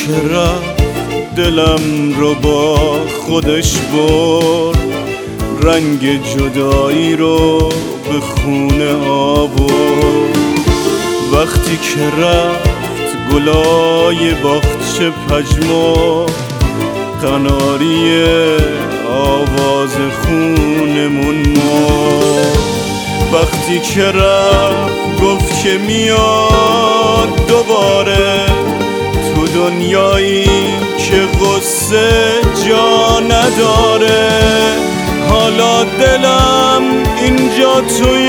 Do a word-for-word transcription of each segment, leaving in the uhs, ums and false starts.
که رفت دلم رو با خودش برد، رنگ جدایی رو به خونه آورد. وقتی که رفت گلای باغچه پژمرد، قناری آواز خونمون مرد. وقتی که رفت گفت که میاد دوباره تو دنیایی که غصه جا نداره. حالا دلم اینجا توی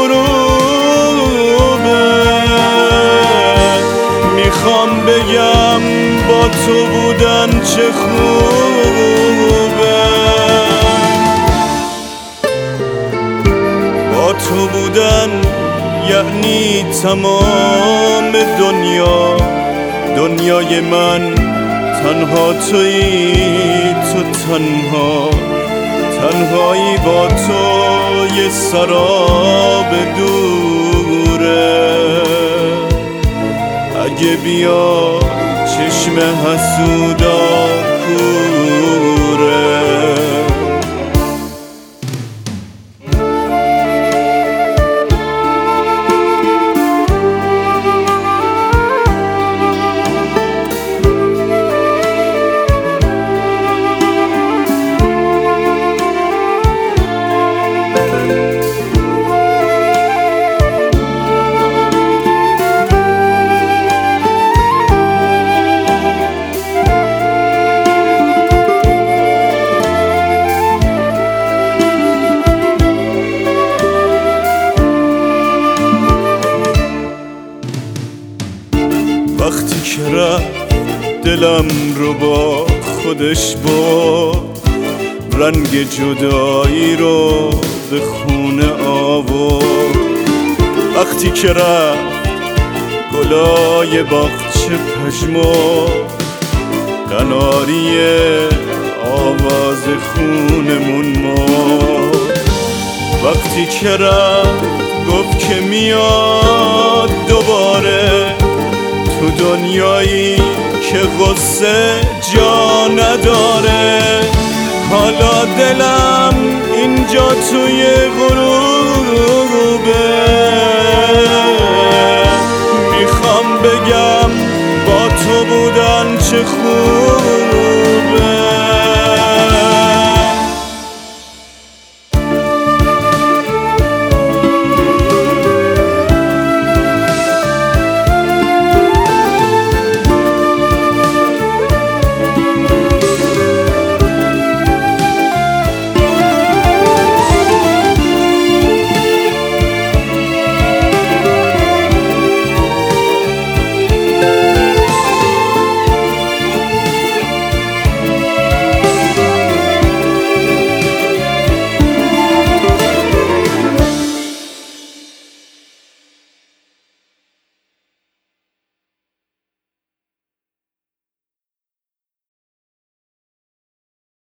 غروبه، میخوام بگم با تو بودن چه خوبه. با تو بودن یعنی تمام دنیا، دنیای من تنها تویی، تو تنها تنهایی با تو یه سراب دوره. اگه بیا چشم حسودا کوره. وقتی که رفت دلم رو با خودش برد، رنگ جدایی رو به خونه آورد. وقتی که رفت گلای باغچه پژمرد، قناری آواز خونمون مرد. وقتی که رفت گفت که میاد دوباره تو دنیایی که غصه جا نداره. حالا دلم اینجا توی غروبه، میخوام بگم با تو بودن چه خوب.